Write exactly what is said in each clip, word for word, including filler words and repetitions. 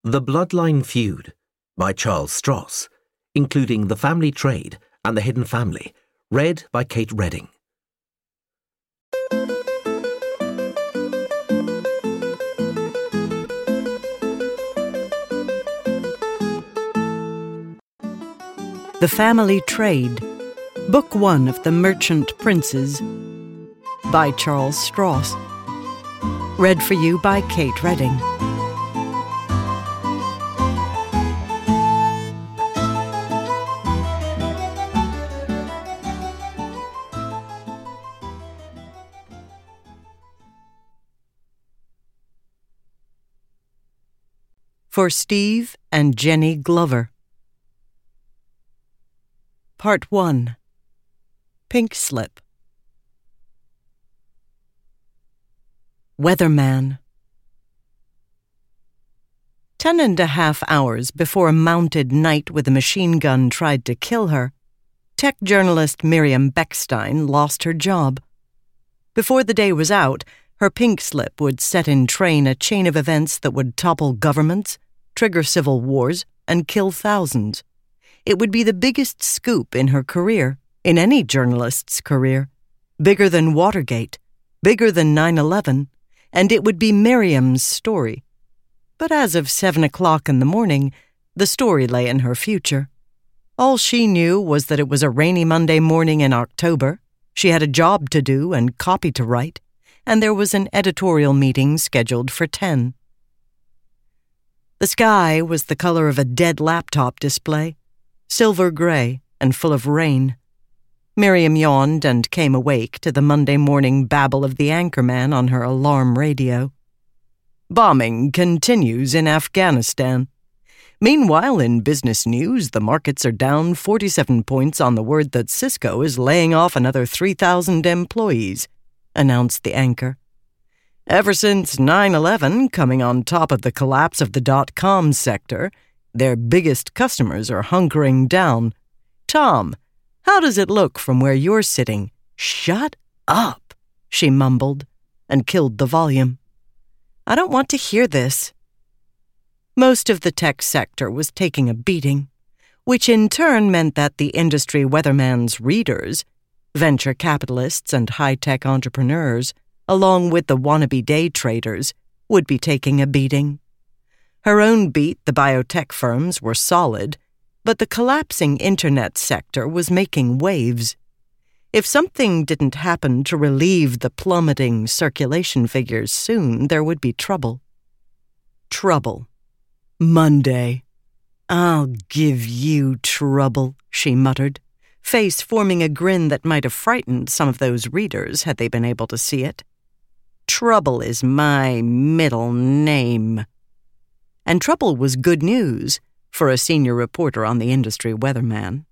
The Bloodline Feud by Charles Stross, including The Family Trade and The Hidden Family, read by Kate Redding. The Family Trade, Book One of The Merchant Princes, by Charles Stross. Read for you by Kate Redding. For Steve and Jenny Glover. Part one. Pink Slip. Weatherman. Ten and a half hours before a mounted knight with a machine gun tried to kill her, tech journalist Miriam Beckstein lost her job. Before the day was out, her pink slip would set in train a chain of events that would topple governments, trigger civil wars, and kill thousands. It would be the biggest scoop in her career, in any journalist's career. Bigger than Watergate, bigger than nine eleven, and it would be Miriam's story. But as of seven o'clock in the morning, the story lay in her future. All she knew was that it was a rainy Monday morning in October, she had a job to do and copy to write, and there was an editorial meeting scheduled for ten. The sky was the color of a dead laptop display, silver gray and full of rain. Miriam yawned and came awake to the Monday morning babble of the anchorman on her alarm radio. Bombing continues in Afghanistan. Meanwhile, in business news, the markets are down forty-seven points on the word that Cisco is laying off another three thousand employees, announced the anchor. Ever since nine eleven, coming on top of the collapse of the dot-com sector, their biggest customers are hunkering down. Tom, how does it look from where you're sitting? Shut up, she mumbled, and killed the volume. I don't want to hear this. Most of the tech sector was taking a beating, which in turn meant that the industry weatherman's readers, venture capitalists and high-tech entrepreneurs, along with the wannabe day traders, would be taking a beating. Her own beat, the biotech firms, were solid, but the collapsing internet sector was making waves. If something didn't happen to relieve the plummeting circulation figures soon, there would be trouble. Trouble. Monday. I'll give you trouble, she muttered, face forming a grin that might have frightened some of those readers had they been able to see it. Trouble is my middle name. And trouble was good news for a senior reporter on the industry weatherman.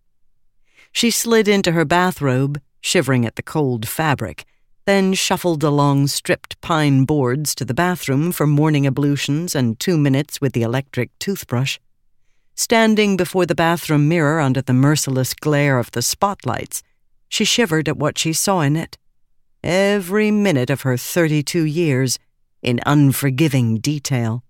She slid into her bathrobe, shivering at the cold fabric, then shuffled along stripped pine boards to the bathroom for morning ablutions and two minutes with the electric toothbrush. Standing before the bathroom mirror under the merciless glare of the spotlights, she shivered at what she saw in it. Every minute of her thirty-two years, in unforgiving detail.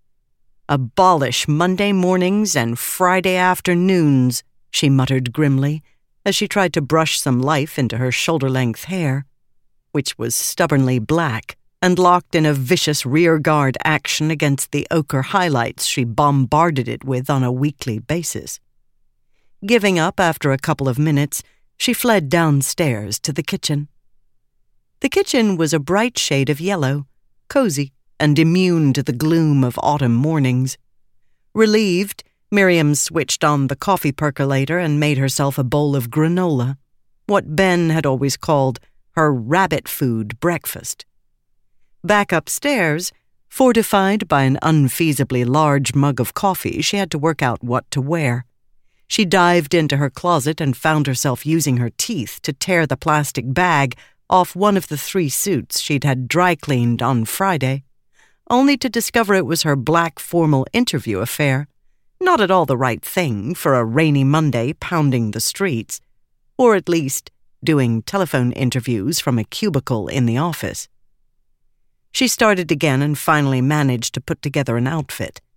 Abolish Monday mornings and Friday afternoons, she muttered grimly, as she tried to brush some life into her shoulder-length hair, which was stubbornly black and locked in a vicious rearguard action against the ochre highlights she bombarded it with on a weekly basis. Giving up after a couple of minutes, she fled downstairs to the kitchen. The kitchen was a bright shade of yellow, cozy, and immune to the gloom of autumn mornings. Relieved, Miriam switched on the coffee percolator and made herself a bowl of granola, what Ben had always called her rabbit food breakfast. Back upstairs, fortified by an unfeasibly large mug of coffee, she had to work out what to wear. She dived into her closet and found herself using her teeth to tear the plastic bag off one of the three suits she'd had dry cleaned on Friday, only to discover it was her black formal interview affair, not at all the right thing for a rainy Monday pounding the streets, or at least doing telephone interviews from a cubicle in the office. She started again and finally managed to put together an outfit,